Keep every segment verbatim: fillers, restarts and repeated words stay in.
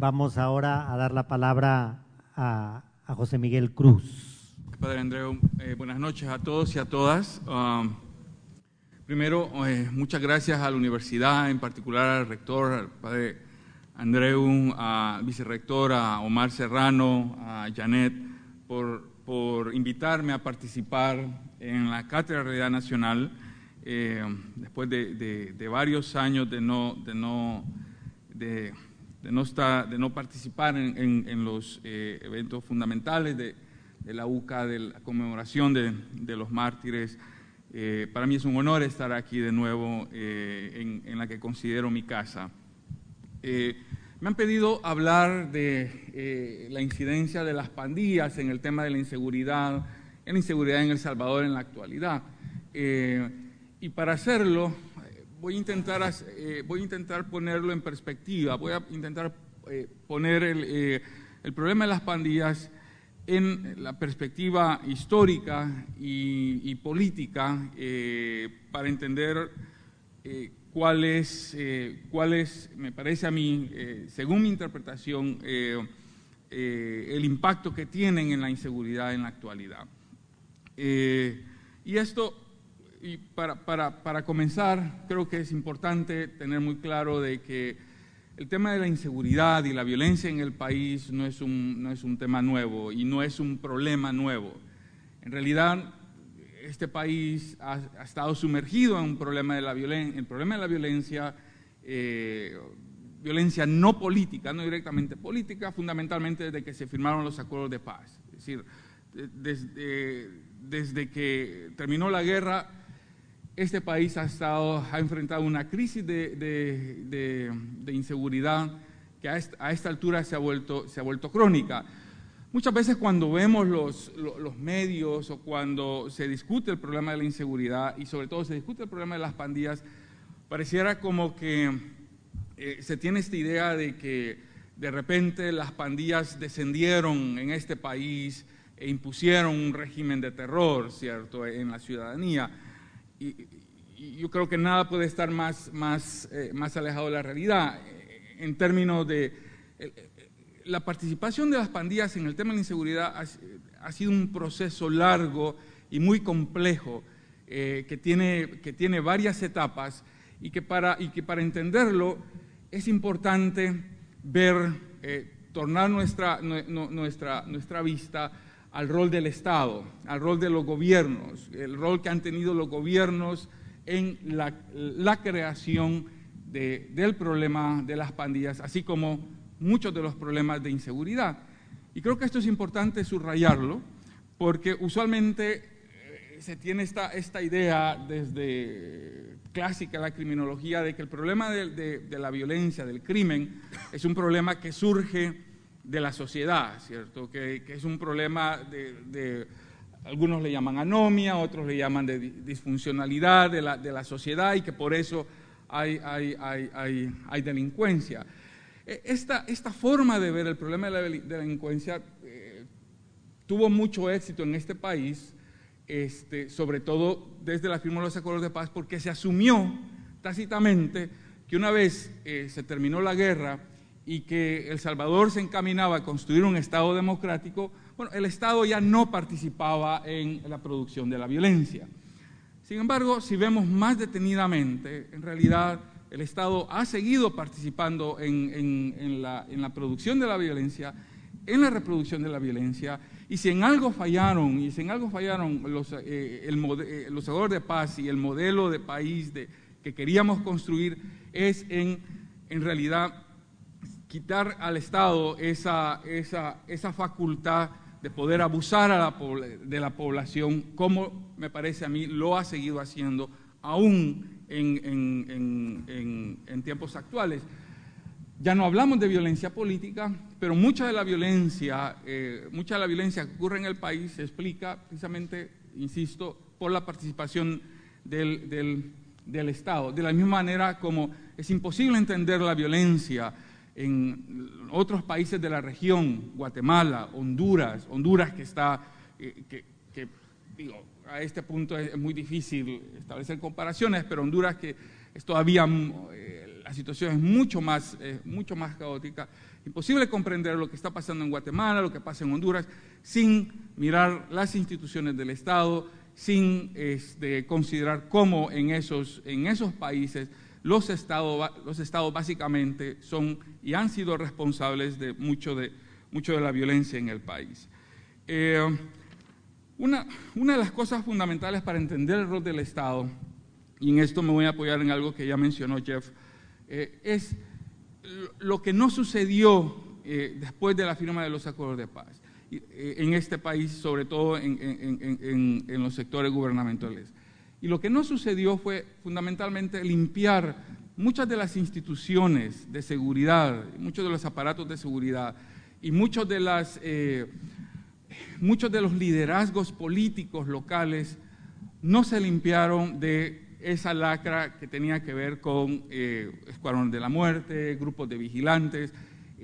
Vamos ahora a dar la palabra a, a José Miguel Cruz. Padre Andreu, eh, buenas noches a todos y a todas. Um, primero, eh, muchas gracias a la universidad, en particular al rector, al Padre Andreu, al vicerrector, a Omar Serrano, a Janet, por, por invitarme a participar en la Cátedra de Realidad Nacional, eh, después de, de, de varios años de no, de no, de, de no, estar, de no participar en, en, en los eh, eventos fundamentales de, de la U C A, de la conmemoración de, de los mártires. Eh, para mí es un honor estar aquí de nuevo eh, en, en la que considero mi casa. Eh, me han pedido hablar de eh, la incidencia de las pandillas en el tema de la inseguridad, en la inseguridad en El Salvador en la actualidad. Eh, y para hacerlo, voy a, intentar, eh, voy a intentar ponerlo en perspectiva, voy a intentar eh, poner el, eh, el problema de las pandillas en la perspectiva histórica y, y política eh, para entender eh, cuál es, eh, cuál es, me parece a mí, eh, según mi interpretación, eh, eh, el impacto que tienen en la inseguridad en la actualidad. Eh, y esto, y para, para, para comenzar, creo que es importante tener muy claro de que el tema de la inseguridad y la violencia en el país no es un, no es un tema nuevo y no es un problema nuevo. En realidad, este país ha, ha estado sumergido en un problema de la violencia, el problema de la violencia, eh, violencia no política, no directamente política, fundamentalmente desde que se firmaron los acuerdos de paz. Es decir, desde, desde que terminó la guerra, este país ha, estado, ha enfrentado una crisis de, de, de, de inseguridad que a esta, a esta altura se ha, vuelto, se ha vuelto crónica. Muchas veces cuando vemos los, los medios o cuando se discute el problema de la inseguridad y sobre todo se discute el problema de las pandillas, pareciera como que eh, se tiene esta idea de que de repente las pandillas descendieron en este país e impusieron un régimen de terror, ¿cierto?, en la ciudadanía. Y, y yo creo que nada puede estar más, más, eh, más alejado de la realidad eh, en términos de eh, la participación de las pandillas en el tema de la inseguridad ha, ha sido un proceso largo y muy complejo eh, que, tiene, que tiene varias etapas y que para, y que para entenderlo es importante ver, eh, tornar nuestra, no, nuestra, nuestra vista al rol del Estado, al rol de los gobiernos, el rol que han tenido los gobiernos en la, la creación de, del problema de las pandillas, así como muchos de los problemas de inseguridad. Y creo que esto es importante subrayarlo, porque usualmente eh, se tiene esta, esta idea desde clásica la criminología de que el problema de, de, de la violencia, del crimen, es un problema que surge de la sociedad, ¿cierto? Que, que es un problema de, de, algunos le llaman anomia, otros le llaman de disfuncionalidad de la, de la sociedad y que por eso hay, hay, hay, hay, hay delincuencia. Esta, esta forma de ver el problema de la, de la delincuencia eh, tuvo mucho éxito en este país, este, sobre todo desde la firma de los acuerdos de paz, porque se asumió tácitamente que una vez eh, se terminó la guerra y que El Salvador se encaminaba a construir un Estado democrático, bueno, el Estado ya no participaba en la producción de la violencia. Sin embargo, si vemos más detenidamente, en realidad el Estado ha seguido participando en, en, en, la, en la producción de la violencia, en la reproducción de la violencia, y si en algo fallaron, y si en algo fallaron los, eh, el, eh, los acuerdos de paz y el modelo de país de, que queríamos construir, es en, en realidad quitar al Estado esa, esa, esa facultad de poder abusar a la, de la población, como me parece a mí lo ha seguido haciendo aún en, en, en, en, en tiempos actuales. Ya no hablamos de violencia política, pero mucha de la violencia, eh, mucha de la violencia que ocurre en el país se explica precisamente, insisto, por la participación del, del, del Estado. De la misma manera como es imposible entender la violencia en otros países de la región, Guatemala, Honduras, Honduras que está, eh, que, que digo, a este punto es muy difícil establecer comparaciones, pero Honduras que es todavía, eh, la situación es mucho más, eh, mucho más caótica. Imposible comprender lo que está pasando en Guatemala, lo que pasa en Honduras, sin mirar las instituciones del Estado, sin este, considerar cómo en esos, en esos países los estados, los estados básicamente son y han sido responsables de mucho de, mucho de la violencia en el país. Eh, una, una de las cosas fundamentales para entender el rol del Estado, y en esto me voy a apoyar en algo que ya mencionó Jeff, eh, es lo que no sucedió eh, después de la firma de los acuerdos de paz eh, en este país, sobre todo en, en, en, en los sectores gubernamentales. Y lo que no sucedió fue fundamentalmente limpiar muchas de las instituciones de seguridad, muchos de los aparatos de seguridad y muchos de, las, eh, muchos de los liderazgos políticos locales no se limpiaron de esa lacra que tenía que ver con eh, escuadrones de la muerte, grupos de vigilantes,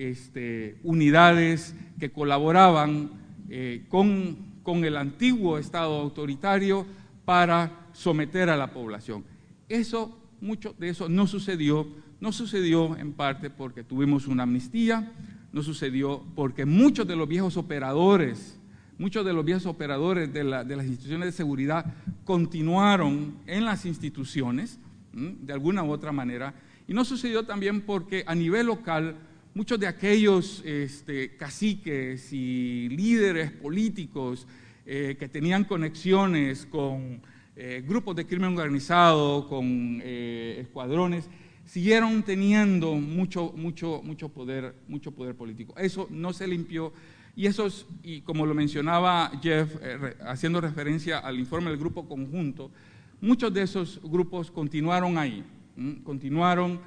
este, unidades que colaboraban eh, con, con el antiguo Estado autoritario para someter a la población. Eso, mucho de eso no sucedió, no sucedió en parte porque tuvimos una amnistía, no sucedió porque muchos de los viejos operadores Muchos de los viejos operadores de, la, de las instituciones de seguridad continuaron en las instituciones, ¿m? de alguna u otra manera, y no sucedió también porque a nivel local muchos de aquellos este, caciques y líderes políticos eh, que tenían conexiones con eh, grupos de crimen organizado, con eh, escuadrones, siguieron teniendo mucho, mucho, mucho poder, mucho poder político. Eso no se limpió. Y esos, y como lo mencionaba Jeff, eh, haciendo referencia al informe del Grupo Conjunto, muchos de esos grupos continuaron ahí, ¿m? continuaron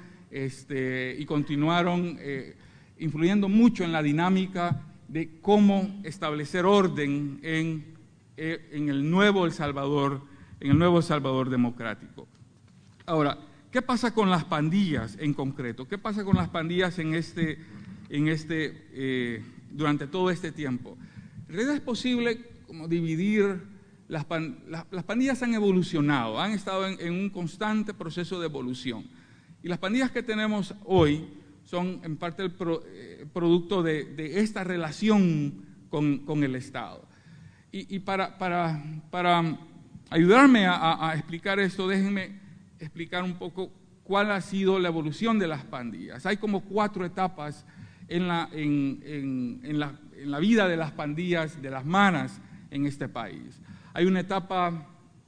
este, y continuaron eh, influyendo mucho en la dinámica de cómo establecer orden en, eh, en el nuevo El Salvador, en el nuevo El Salvador democrático. Ahora, ¿qué pasa con las pandillas en concreto? ¿Qué pasa con las pandillas en este, en este eh, durante todo este tiempo? En realidad es posible como dividir, las, pan, las, las pandillas han evolucionado, han estado en, en un constante proceso de evolución. Y las pandillas que tenemos hoy son en parte el pro, eh, producto de, de esta relación con, con el Estado. Y, y para, para, para ayudarme a, a explicar esto, déjenme explicar un poco cuál ha sido la evolución de las pandillas. Hay como cuatro etapas En la, en, en, en, la, en la vida de las pandillas, de las maras en este país. Hay una etapa,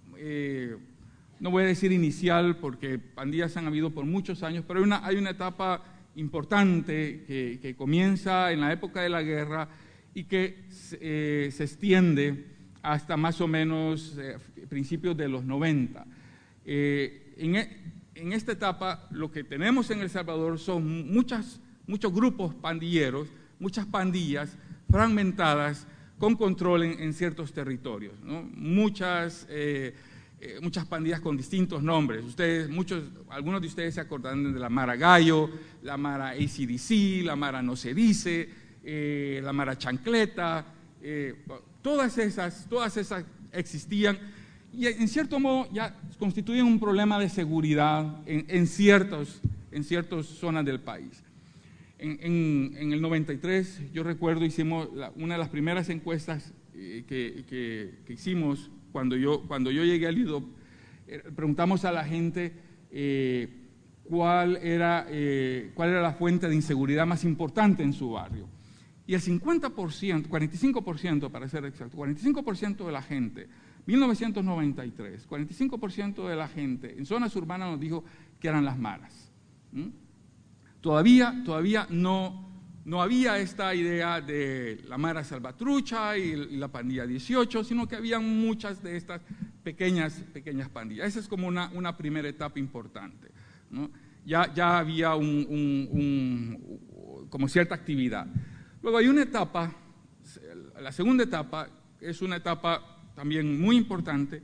eh, no voy a decir inicial, porque pandillas han habido por muchos años, pero hay una, hay una etapa importante que, que comienza en la época de la guerra y que eh, se extiende hasta más o menos eh, principios de los noventa. Eh, en, en esta etapa lo que tenemos en El Salvador son muchas muchos grupos pandilleros, muchas pandillas fragmentadas con control en, en ciertos territorios, ¿no? Muchas, eh, eh, muchas pandillas con distintos nombres. Ustedes, muchos, algunos de ustedes se acordarán de la Mara Gallo, la Mara A C D C, la Mara No Se Dice, eh, la Mara Chancleta, eh, todas esas, todas esas existían y en cierto modo ya constituyen un problema de seguridad en, en, ciertos, en ciertas zonas del país. En, en, en el noventa y tres, yo recuerdo, hicimos la, una de las primeras encuestas eh, que, que, que hicimos cuando yo, cuando yo llegué al I D O P, eh, preguntamos a la gente eh, cuál, era, eh, cuál era la fuente de inseguridad más importante en su barrio. Y el cincuenta por ciento, cuarenta y cinco por ciento para ser exacto, cuarenta y cinco por ciento de la gente, mil novecientos noventa y tres, cuarenta y cinco por ciento de la gente en zonas urbanas nos dijo que eran las maras. ¿Mm? Todavía, todavía no, no había esta idea de la Mara Salvatrucha y, y la pandilla dieciocho, sino que había muchas de estas pequeñas, pequeñas pandillas. Esa es como una, una primera etapa importante, ¿no? Ya, ya había un, un, un, como cierta actividad. Luego hay una etapa, la segunda etapa es una etapa también muy importante,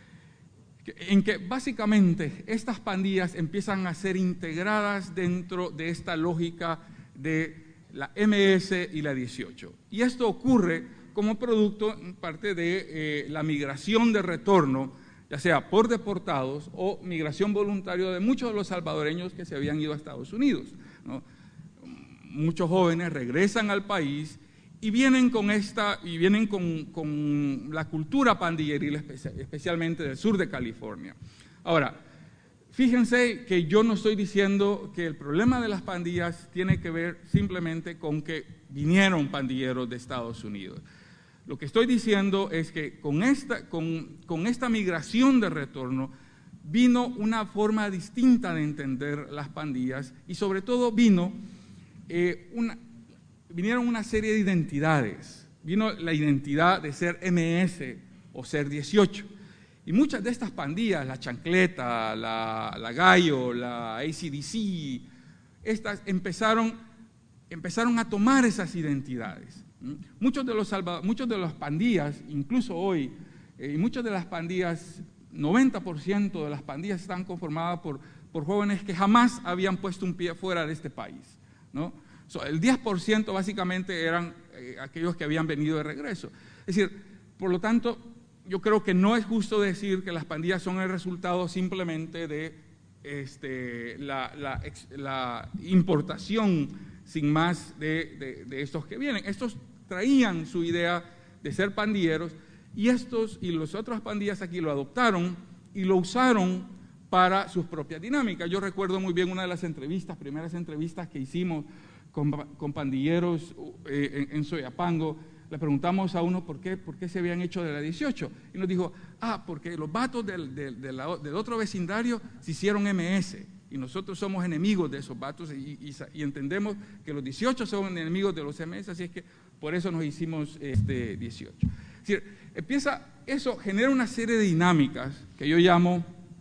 en que básicamente estas pandillas empiezan a ser integradas dentro de esta lógica de la M S y la dieciocho. Y esto ocurre como producto en parte de eh, la migración de retorno ya sea por deportados o migración voluntaria de muchos de los salvadoreños que se habían ido a Estados Unidos, ¿no? Muchos jóvenes regresan al país y vienen con esta y vienen con, con la cultura pandilleril, especialmente del sur de California. Ahora, fíjense que yo no estoy diciendo que el problema de las pandillas tiene que ver simplemente con que vinieron pandilleros de Estados Unidos. Lo que estoy diciendo es que con esta, con, con esta migración de retorno vino una forma distinta de entender las pandillas y sobre todo vino eh, una, vinieron una serie de identidades. Vino la identidad de ser eme ese o ser dieciocho. Y muchas de estas pandillas, la Chancleta, la, la Gallo, la A C D C, estas empezaron, empezaron a tomar esas identidades. Muchos de los salva, muchos de las pandillas, incluso hoy, eh, y muchas de las pandillas, noventa por ciento de las pandillas están conformadas por, por jóvenes que jamás habían puesto un pie fuera de este país, ¿no? So, el diez por ciento básicamente eran eh, aquellos que habían venido de regreso. Es decir, por lo tanto, yo creo que no es justo decir que las pandillas son el resultado simplemente de este, la, la, la importación sin más de, de, de estos que vienen. Estos traían su idea de ser pandilleros y estos y las otras pandillas aquí lo adoptaron y lo usaron para sus propias dinámicas. Yo recuerdo muy bien una de las entrevistas, primeras entrevistas que hicimos con, con pandilleros eh, en, en Soyapango. Le preguntamos a uno por qué, por qué se habían hecho de la dieciocho y nos dijo, ah, porque los vatos del, del, del, del otro vecindario se hicieron eme ese y nosotros somos enemigos de esos vatos y, y, y entendemos que los dieciocho son enemigos de los eme ese, así es que por eso nos hicimos este, dieciocho. Es decir, empieza, eso genera una serie de dinámicas que yo llamo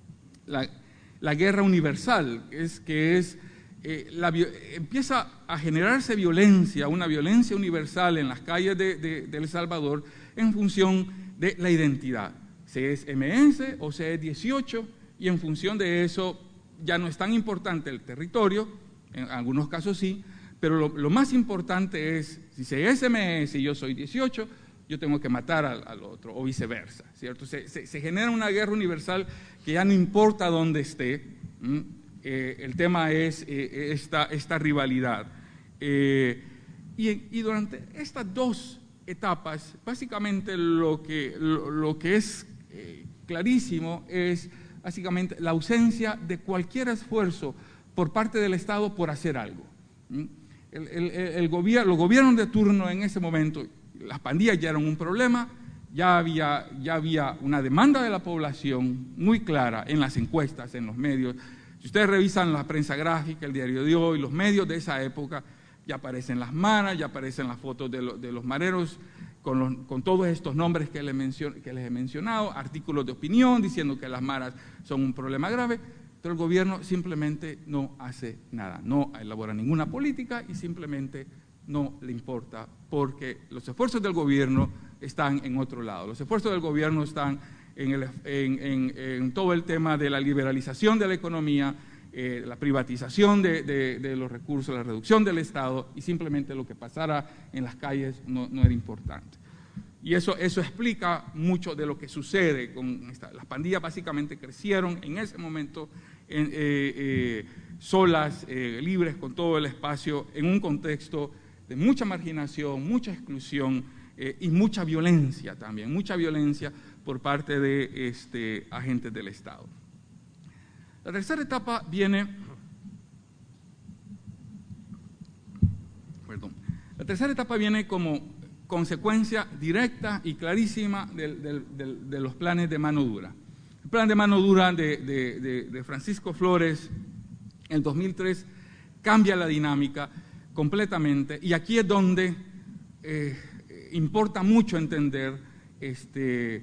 la, la guerra universal, que es, que es eh, la, empieza a generarse violencia, una violencia universal en las calles de, de, de El Salvador en función de la identidad, si es eme ese o si es dieciocho, y en función de eso ya no es tan importante el territorio, en algunos casos sí, pero lo, lo más importante es, si se es eme ese y yo soy dieciocho, yo tengo que matar al, al otro, o viceversa, ¿cierto? Se, se, se genera una guerra universal que ya no importa dónde esté, eh, el tema es eh, esta, esta rivalidad. Eh, y, y durante estas dos etapas, básicamente lo que, lo, lo que es eh, clarísimo es básicamente la ausencia de cualquier esfuerzo por parte del Estado por hacer algo. El, el, el gobierno, los gobiernos de turno en ese momento, las pandillas ya eran un problema, ya había, ya había una demanda de la población muy clara en las encuestas, en los medios. Si ustedes revisan la prensa gráfica, el diario de hoy, los medios de esa época, ya aparecen las maras, ya aparecen las fotos de, lo, de los mareros con, los, con todos estos nombres que les, menciono, que les he mencionado, artículos de opinión diciendo que las maras son un problema grave, pero el gobierno simplemente no hace nada, no elabora ninguna política y simplemente no le importa, porque los esfuerzos del gobierno están en otro lado. Los esfuerzos del gobierno están en, el, en, en, en todo el tema de la liberalización de la economía, eh, la privatización de, de, de los recursos, la reducción del Estado, y simplemente lo que pasara en las calles no, no era importante. Y eso, eso explica mucho de lo que sucede con esta, las pandillas. Básicamente crecieron en ese momento en, eh, eh, solas, eh, libres, con todo el espacio, en un contexto de mucha marginación, mucha exclusión eh, y mucha violencia también, mucha violencia por parte de este, agentes del Estado. La tercera etapa viene, perdón, la tercera etapa viene como consecuencia directa y clarísima de, de, de, de los planes de mano dura. El plan de mano dura de, de, de, de Francisco Flores en el dos mil tres cambia la dinámica completamente, y aquí es donde eh, importa mucho entender, este,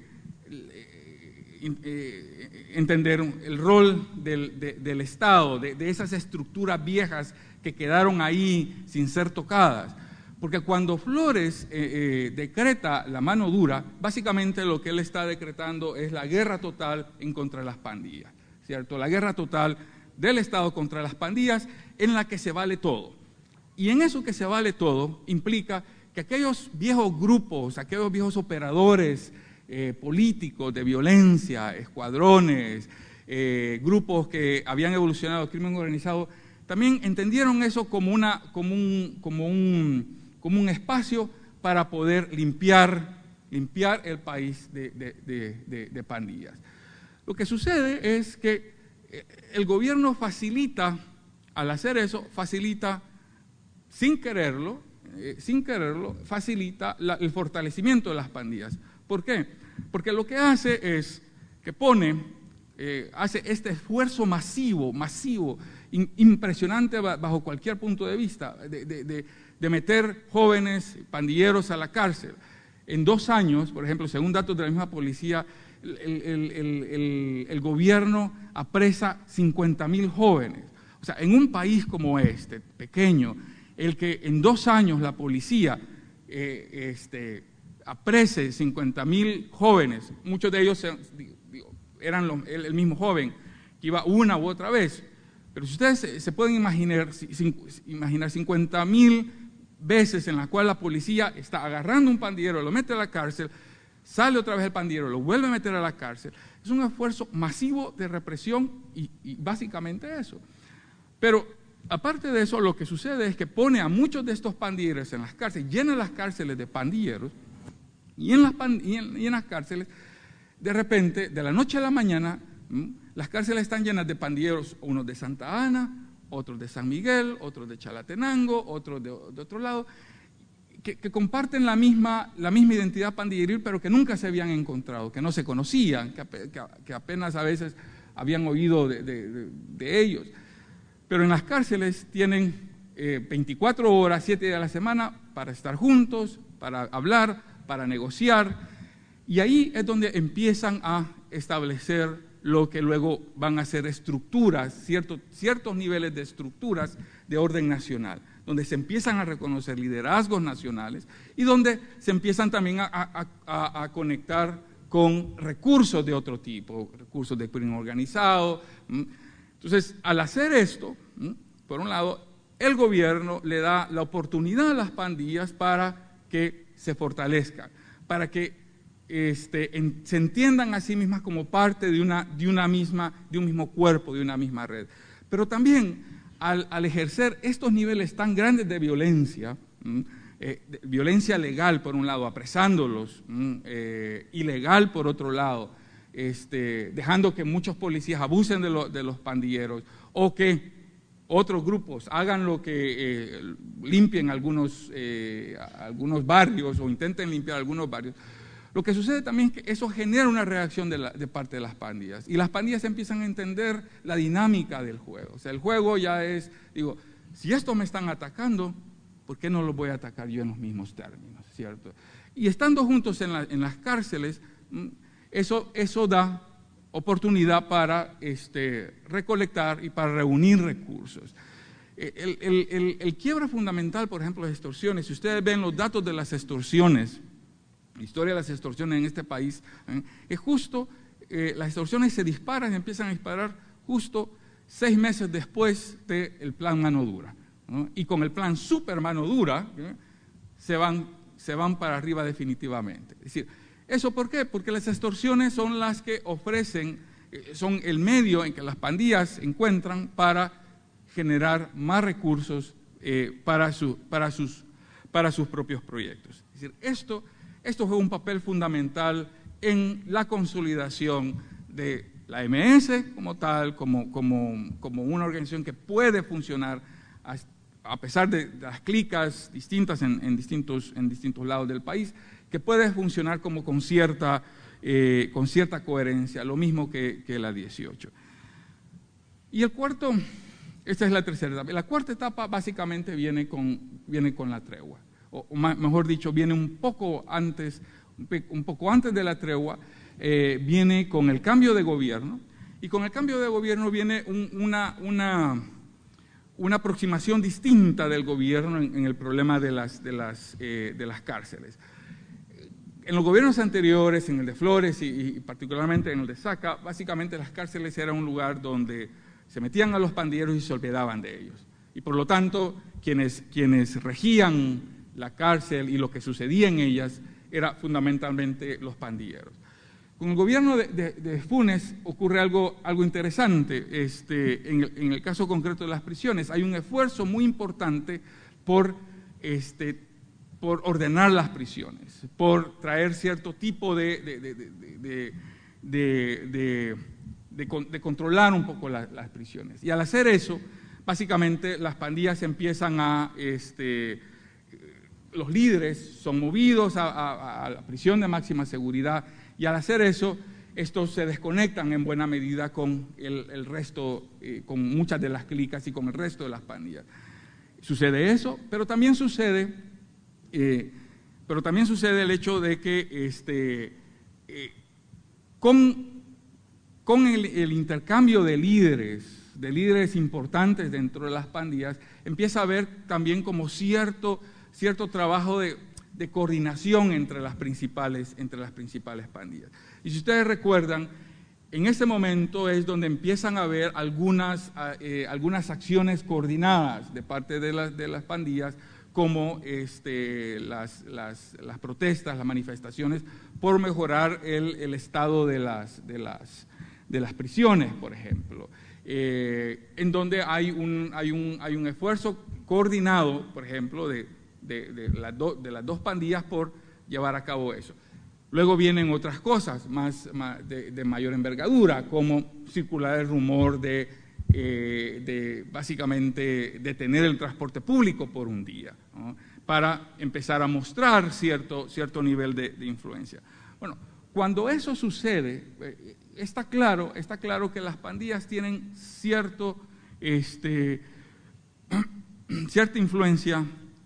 eh, entender el rol del, de, del Estado, de, de esas estructuras viejas que quedaron ahí sin ser tocadas. Porque cuando Flores eh, eh, decreta la mano dura, básicamente lo que él está decretando es la guerra total en contra de las pandillas, ¿cierto? La guerra total del Estado contra las pandillas, en la que se vale todo. Y en eso que se vale todo implica que aquellos viejos grupos, aquellos viejos operadores eh, políticos de violencia, escuadrones, eh, grupos que habían evolucionado al crimen organizado, también entendieron eso como, una, como, un, como, un, como un espacio para poder limpiar, limpiar el país de, de, de, de, de pandillas. Lo que sucede es que el gobierno facilita, al hacer eso, facilita, sin quererlo, eh, sin quererlo, facilita la, el fortalecimiento de las pandillas. ¿Por qué? Porque lo que hace es que pone, eh, hace este esfuerzo masivo, masivo, in, impresionante bajo cualquier punto de vista, de, de, de, de meter jóvenes pandilleros a la cárcel. En dos años, por ejemplo, según datos de la misma policía, el, el, el, el, el gobierno apresa cincuenta mil jóvenes. O sea, en un país como este, pequeño, el que en dos años la policía eh, este, aprese cincuenta mil jóvenes, muchos de ellos digo, eran los, el, el mismo joven que iba una u otra vez, pero si ustedes se, se pueden imaginar, imaginar cincuenta mil veces en las cuales la policía está agarrando un pandillero, lo mete a la cárcel, sale otra vez el pandillero, lo vuelve a meter a la cárcel, es un esfuerzo masivo de represión y, y básicamente eso. Pero aparte de eso, lo que sucede es que pone a muchos de estos pandilleros en las cárceles, llena las cárceles de pandilleros, y en las, pan, y en, y en las cárceles, de repente, de la noche a la mañana, ¿m? las cárceles están llenas de pandilleros, unos de Santa Ana, otros de San Miguel, otros de Chalatenango, otros de, de otro lado, que, que comparten la misma, la misma identidad pandilleril, pero que nunca se habían encontrado, que no se conocían, que, que, que apenas a veces habían oído de, de, de, de ellos. Pero en las cárceles tienen eh, veinticuatro horas, siete días a la semana para estar juntos, para hablar, para negociar, y ahí es donde empiezan a establecer lo que luego van a ser estructuras, cierto, ciertos niveles de estructuras de orden nacional, donde se empiezan a reconocer liderazgos nacionales y donde se empiezan también a, a, a, a conectar con recursos de otro tipo, recursos de crimen organizado. Entonces, al hacer esto, por un lado, el gobierno le da la oportunidad a las pandillas para que se fortalezcan, para que este, en, se entiendan a sí mismas como parte de, una, de, una misma, de un mismo cuerpo, de una misma red. Pero también, al, al ejercer estos niveles tan grandes de violencia, eh, de violencia legal por un lado, apresándolos, eh, ilegal por otro lado, este, dejando que muchos policías abusen de, lo, de los pandilleros, o que otros grupos hagan lo que eh, limpien algunos, eh, algunos barrios o intenten limpiar algunos barrios. Lo que sucede también es que eso genera una reacción de, la, de parte de las pandillas, y las pandillas empiezan a entender la dinámica del juego. O sea, el juego ya es, digo, si estos me están atacando, ¿por qué no los voy a atacar yo en los mismos términos? ¿Cierto? Y estando juntos en, la, en las cárceles, eso, eso da oportunidad para este, recolectar y para reunir recursos. El, el, el, el quiebre fundamental, por ejemplo, de extorsiones, si ustedes ven los datos de las extorsiones, la historia de las extorsiones en este país, ¿eh? es justo, eh, las extorsiones se disparan y empiezan a disparar justo seis meses después del plan Mano Dura, ¿no? Y con el plan Super Mano Dura, ¿eh? se, van, se van para arriba definitivamente. Es decir, ¿eso por qué? Porque las extorsiones son las que ofrecen, son el medio en que las pandillas encuentran para generar más recursos eh, para, su, para, sus, para sus propios proyectos. Es decir, esto, esto juega un papel fundamental en la consolidación de la M S como tal, como, como, como una organización que puede funcionar a, a pesar de las clicas distintas en, en, distintos, en distintos lados del país, que puede funcionar como con cierta, eh, con cierta coherencia, lo mismo que, que la dieciocho. Y el cuarto, esta es la tercera etapa. La cuarta etapa básicamente viene con, viene con la tregua, o, o más, mejor dicho, viene un poco antes, un poco antes de la tregua, eh, viene con el cambio de gobierno, y con el cambio de gobierno viene un, una, una, una aproximación distinta del gobierno en, en el problema de las, de las, eh, de las cárceles. En los gobiernos anteriores, en el de Flores y, y particularmente en el de Saca, básicamente las cárceles eran un lugar donde se metían a los pandilleros y se olvidaban de ellos. Y por lo tanto, quienes, quienes regían la cárcel y lo que sucedía en ellas era fundamentalmente los pandilleros. Con el gobierno de, de, de Funes ocurre algo, algo interesante. Este, en, el, en el caso concreto de las prisiones, hay un esfuerzo muy importante por, este, por ordenar las prisiones, por traer cierto tipo de, de, de, de, de, de, de, de, de controlar un poco la, las prisiones. Y al hacer eso, básicamente las pandillas empiezan a... Este, los líderes son movidos a, a, a la prisión de máxima seguridad, y al hacer eso, estos se desconectan en buena medida con el, el resto, eh, con muchas de las clicas y con el resto de las pandillas. Sucede eso, pero también sucede, eh, pero también sucede el hecho de que este, eh, con, con el, el intercambio de líderes, de líderes importantes dentro de las pandillas, empieza a haber también como cierto, cierto trabajo de de coordinación entre las principales, entre las principales pandillas. Y si ustedes recuerdan, en ese momento es donde empiezan a haber algunas, eh, algunas acciones coordinadas de parte de las, de las pandillas, como este, las, las, las protestas, las manifestaciones por mejorar el, el estado de las, de, las, de las prisiones, por ejemplo, eh, en donde hay un, hay, un, hay un esfuerzo coordinado, por ejemplo, de De, de, las do, de las dos pandillas por llevar a cabo eso. Luego vienen otras cosas más, más de, de mayor envergadura, como circular el rumor de, eh, de básicamente detener el transporte público por un día, ¿no? Para empezar a mostrar cierto, cierto nivel de, de influencia. Bueno, cuando eso sucede, eh, está claro, está claro que las pandillas tienen cierto, este, cierta influencia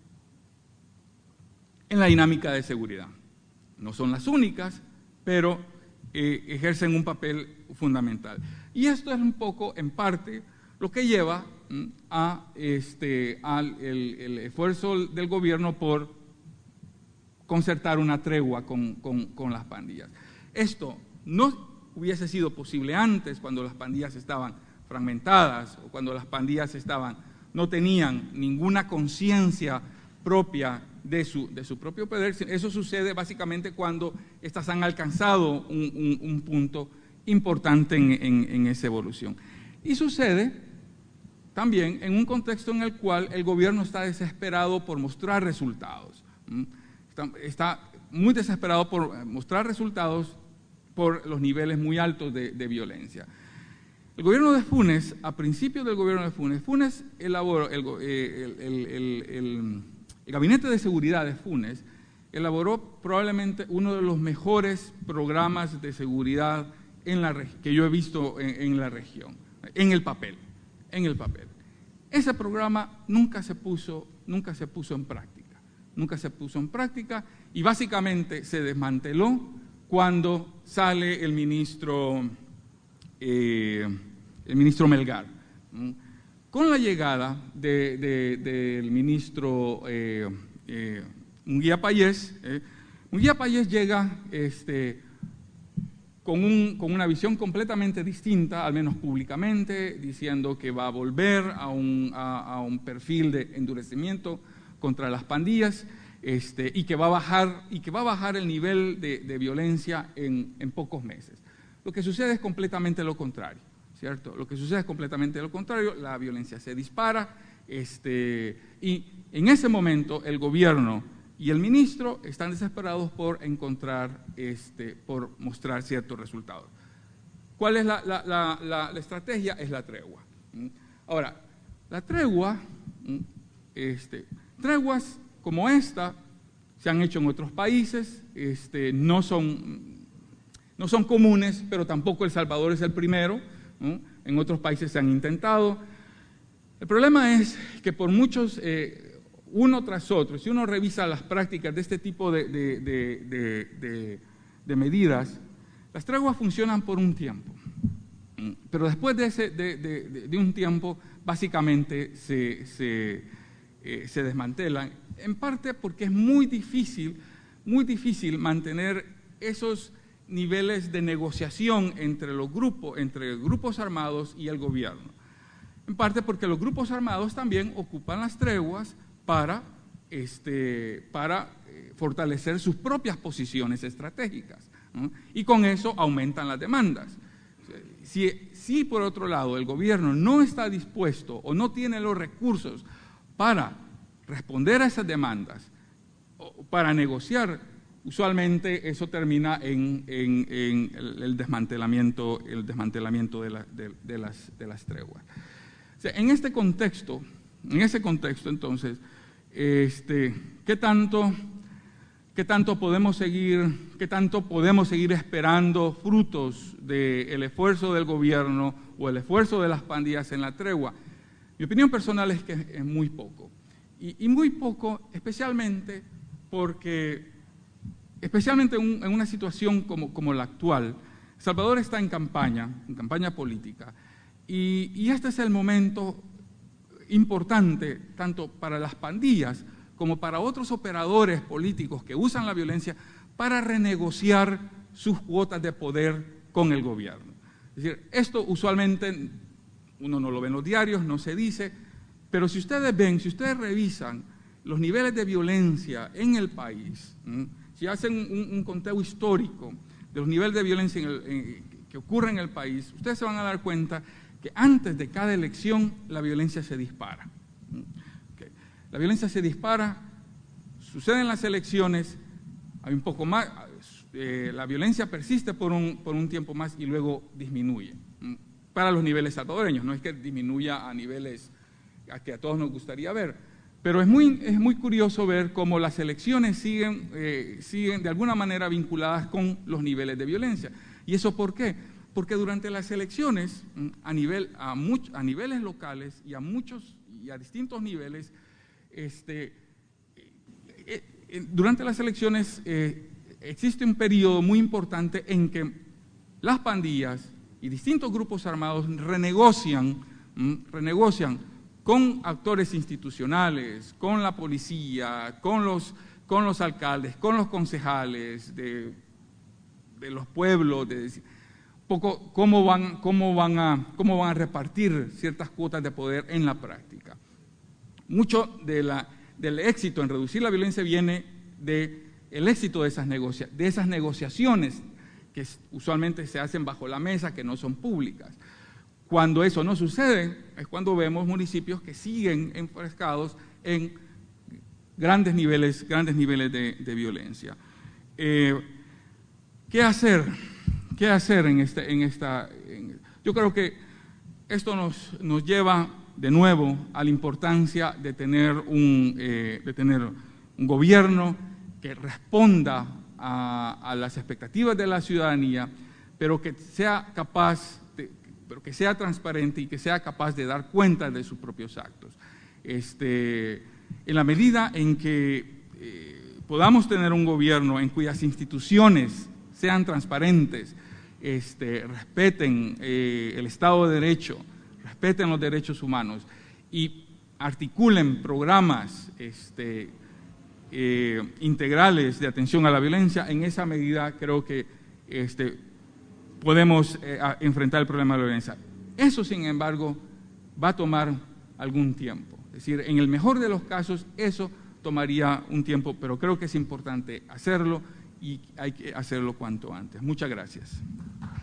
en la dinámica de seguridad. No son las únicas, pero eh, ejercen un papel fundamental. Y esto es un poco, en parte, lo que lleva mm, a, este, al el, el esfuerzo del gobierno por concertar una tregua con, con, con las pandillas. Esto no hubiese sido posible antes, cuando las pandillas estaban fragmentadas o cuando las pandillas estaban, no tenían ninguna conciencia propia de su, de su propio poder. Eso sucede básicamente cuando estas han alcanzado un, un, un punto importante en, en, en esa evolución. Y sucede también en un contexto en el cual el gobierno está desesperado por mostrar resultados. Está, está muy desesperado por mostrar resultados por los niveles muy altos de, de violencia. El gobierno de Funes, a principios del gobierno de Funes, Funes elaboró el, el, el, el, el El Gabinete de Seguridad de Funes elaboró probablemente uno de los mejores programas de seguridad en la, que yo he visto en, en la región, en el papel, en el papel. Ese programa nunca se puso, nunca se puso en práctica, nunca se puso en práctica y básicamente se desmanteló cuando sale el ministro, eh, el ministro Melgar. Con la llegada de, de, del ministro eh, eh, Munguía Payés, eh, Munguía Payés llega este, con, un, con una visión completamente distinta, al menos públicamente, diciendo que va a volver a un, a, a un perfil de endurecimiento contra las pandillas este, y, que va a bajar, y que va a bajar el nivel de, de violencia en, en pocos meses. Lo que sucede es completamente lo contrario. ¿Cierto? Lo que sucede es completamente lo contrario, la violencia se dispara este, y en ese momento el gobierno y el ministro están desesperados por encontrar, este, por mostrar ciertos resultados. ¿Cuál es la, la, la, la, la estrategia? Es la tregua. Ahora, la tregua, este, treguas como esta se han hecho en otros países, este, no son, no son comunes, pero tampoco El Salvador es el primero. ¿No? En otros países se han intentado. El problema es que por muchos, eh, uno tras otro, si uno revisa las prácticas de este tipo de, de, de, de, de, de medidas, las treguas funcionan por un tiempo, pero después de, ese, de, de, de, de un tiempo básicamente se, se, eh, se desmantelan, en parte porque es muy difícil, muy difícil mantener esos niveles de negociación entre los grupos, entre grupos armados y el gobierno. En parte porque los grupos armados también ocupan las treguas para este, para eh, fortalecer sus propias posiciones estratégicas, ¿no? Y con eso aumentan las demandas. Si, si por otro lado el gobierno no está dispuesto o no tiene los recursos para responder a esas demandas, o para negociar, usualmente eso termina en, en, en el, el desmantelamiento, el desmantelamiento de, la, de, de, las, de las treguas. O sea, en este contexto, en ese contexto entonces, este, ¿qué tanto, qué tanto podemos seguir, qué tanto podemos seguir esperando frutos del esfuerzo del gobierno o el esfuerzo de las pandillas en la tregua? Mi opinión personal es que es muy poco. Y, y muy poco, especialmente porque, especialmente en, en una situación como, como la actual, El Salvador está en campaña, en campaña política, y, y este es el momento importante, tanto para las pandillas como para otros operadores políticos que usan la violencia para renegociar sus cuotas de poder con el gobierno. Es decir, esto usualmente uno no lo ve en los diarios, no se dice, pero si ustedes ven, si ustedes revisan los niveles de violencia en el país, ¿m? si hacen un, un conteo histórico de los niveles de violencia en el, en, que ocurre en el país, ustedes se van a dar cuenta que antes de cada elección la violencia se dispara. Okay. La violencia se dispara, suceden las elecciones, hay un poco más, eh, la violencia persiste por un, por un tiempo más y luego disminuye. Para los niveles salvadoreños, no es que disminuya a niveles a que a todos nos gustaría ver, pero es muy, es muy curioso ver cómo las elecciones siguen, eh, siguen de alguna manera vinculadas con los niveles de violencia. ¿Y eso por qué? Porque durante las elecciones, a, nivel, a, much, a niveles locales y a muchos y a distintos niveles, este, eh, eh, durante las elecciones eh, existe un periodo muy importante en que las pandillas y distintos grupos armados renegocian, renegocian con actores institucionales, con la policía, con los, con los alcaldes, con los concejales de, de los pueblos, de decir, poco cómo van, cómo, van a, cómo van a repartir ciertas cuotas de poder en la práctica. Mucho de la, del éxito en reducir la violencia viene del éxito de esas, negocia, de esas negociaciones que usualmente se hacen bajo la mesa, que no son públicas. Cuando eso no sucede, es cuando vemos municipios que siguen enfrascados en grandes niveles, grandes niveles de, de violencia. Eh, ¿Qué hacer? ¿Qué hacer en, este, en esta? En, yo creo que esto nos, nos lleva de nuevo a la importancia de tener un, eh, de tener un gobierno que responda a, a las expectativas de la ciudadanía, pero que sea capaz, de, pero que sea transparente y que sea capaz de dar cuenta de sus propios actos. Este, en la medida en que eh, podamos tener un gobierno en cuyas instituciones sean transparentes, este, respeten eh, el Estado de Derecho, respeten los derechos humanos y articulen programas este, eh, integrales de atención a la violencia, en esa medida creo que este, podemos eh, enfrentar el problema de la violencia. Eso, sin embargo, va a tomar algún tiempo. Es decir, en el mejor de los casos, eso tomaría un tiempo, pero creo que es importante hacerlo y hay que hacerlo cuanto antes. Muchas gracias.